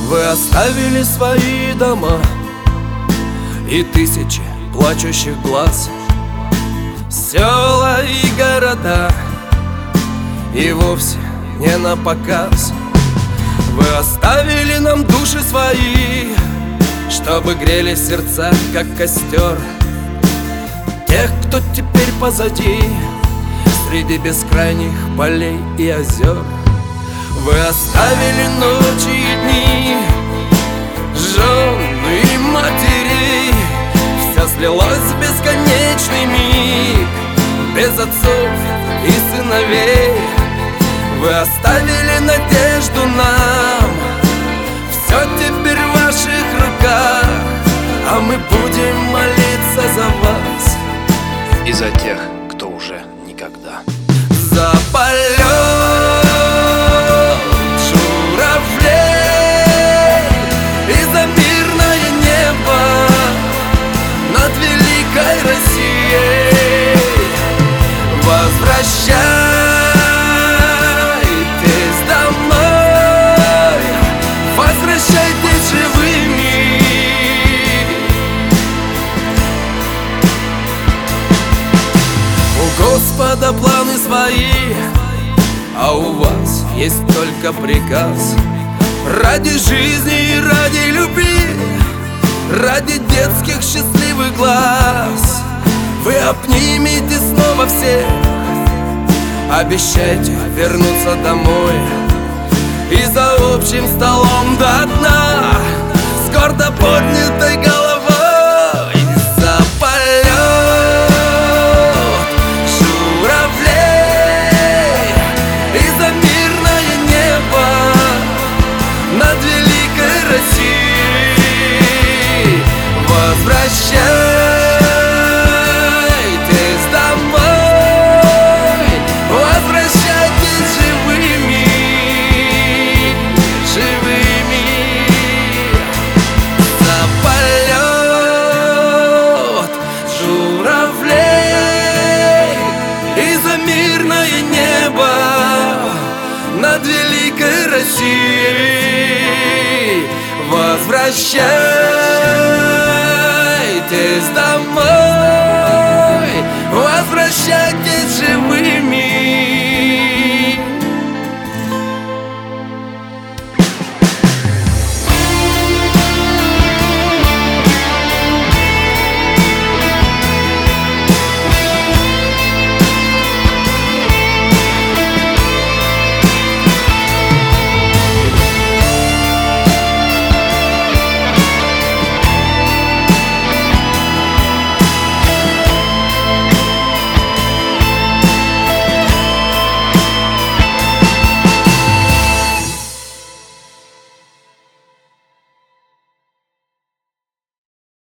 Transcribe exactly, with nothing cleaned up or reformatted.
Вы оставили свои дома и тысячи плачущих глаз, села и города, и вовсе не на показ. Вы оставили нам души свои, чтобы грели сердца, как костер тех, кто теперь позади, среди бескрайних полей и озер. Вы оставили ночи и дни, жен и матерей. Все слилось в бесконечный миг, без отцов и сыновей. Вы оставили надежду нам, все теперь в ваших руках, а мы будем молиться за вас и за тех, кто уже никогда. За полет журавлей и за мирное небо над великой Россией. Возвращайтесь домой, возвращайтесь живыми. У Господа планы свои, а у вас есть только приказ. Ради жизни и ради любви, ради детских счастливых глаз, вы обнимите снова всех, обещайте вернуться домой и за общим столом до дна с гордо поднятой головой. За полет журавлей и за мирное небо над великой Россией. Возвращайтесь домой, возвращайтесь живыми, живыми. За полет журавлей и за мирное небо над великой Россией. Возвращайтесь домой, возвращайтесь живыми.